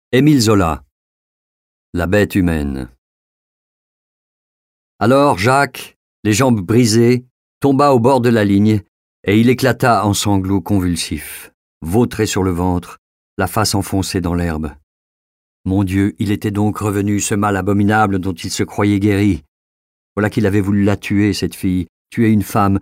Émile Zola, La bête humaine. Alors Jacques, les jambes brisées, tomba au bord de la ligne et il éclata en sanglots convulsifs, vautré sur le ventre, la face enfoncée dans l'herbe. Mon Dieu, il était donc revenu, ce mal abominable dont il se croyait guéri. Voilà qu'il avait voulu la tuer, cette fille, tuer une femme,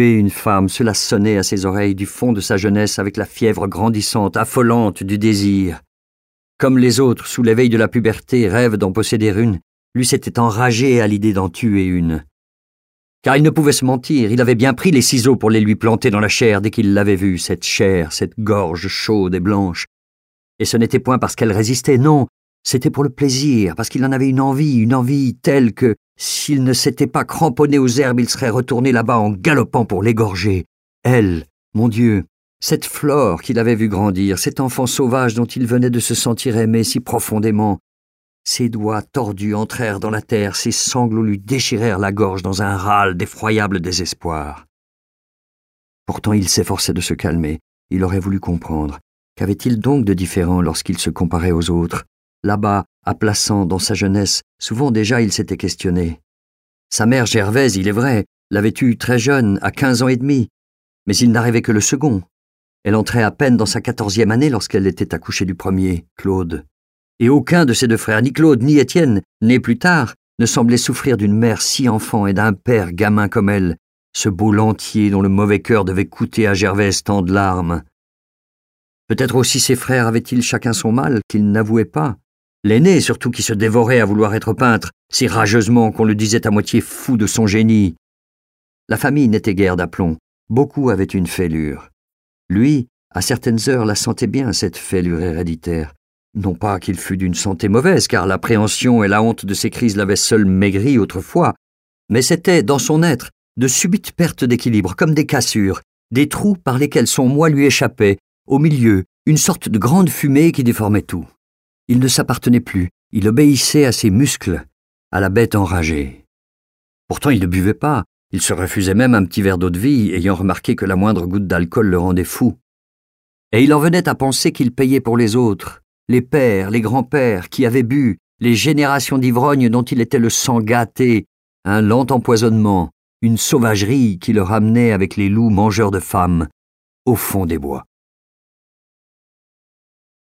cela sonnait à ses oreilles du fond de sa jeunesse avec la fièvre grandissante, affolante du désir. Comme les autres, sous l'éveil de la puberté, rêvent d'en posséder une, lui s'était enragé à l'idée d'en tuer une. Car il ne pouvait se mentir, il avait bien pris les ciseaux pour les lui planter dans la chair dès qu'il l'avait vue, cette chair, cette gorge chaude et blanche. Et ce n'était point parce qu'elle résistait, non, c'était pour le plaisir, parce qu'il en avait une envie telle que, s'il ne s'était pas cramponné aux herbes, il serait retourné là-bas en galopant pour l'égorger. Elle, mon Dieu, cette Flore qu'il avait vue grandir, cet enfant sauvage dont il venait de se sentir aimé si profondément. Ses doigts tordus entrèrent dans la terre, ses sanglots lui déchirèrent la gorge dans un râle d'effroyable désespoir. Pourtant il s'efforçait de se calmer, il aurait voulu comprendre. Qu'avait-il donc de différent lorsqu'il se comparait aux autres? Là-bas, à Plassans, dans sa jeunesse, souvent déjà il s'était questionné. Sa mère Gervaise, il est vrai, l'avait eue très jeune, à 15 ans et demi, mais il n'arrivait que le second. Elle entrait à peine dans sa 14e année lorsqu'elle était accouchée du premier, Claude. Et aucun de ses deux frères, ni Claude ni Étienne, né plus tard, ne semblait souffrir d'une mère si enfant et d'un père gamin comme elle, ce beau Lantier dont le mauvais cœur devait coûter à Gervaise tant de larmes. Peut-être aussi ses frères avaient-ils chacun son mal qu'ils n'avouaient pas. L'aîné, surtout, qui se dévorait à vouloir être peintre, si rageusement qu'on le disait à moitié fou de son génie. La famille n'était guère d'aplomb. Beaucoup avaient une fêlure. Lui, à certaines heures, la sentait bien, cette fêlure héréditaire. Non pas qu'il fût d'une santé mauvaise, car l'appréhension et la honte de ses crises l'avaient seul maigri autrefois, mais c'était, dans son être, de subites pertes d'équilibre, comme des cassures, des trous par lesquels son moi lui échappait, au milieu, une sorte de grande fumée qui déformait tout. Il ne s'appartenait plus, il obéissait à ses muscles, à la bête enragée. Pourtant il ne buvait pas, il se refusait même un petit verre d'eau-de-vie, ayant remarqué que la moindre goutte d'alcool le rendait fou. Et il en venait à penser qu'il payait pour les autres, les pères, les grands-pères qui avaient bu, les générations d'ivrognes dont il était le sang gâté, un lent empoisonnement, une sauvagerie qui le ramenait avec les loups mangeurs de femmes, au fond des bois.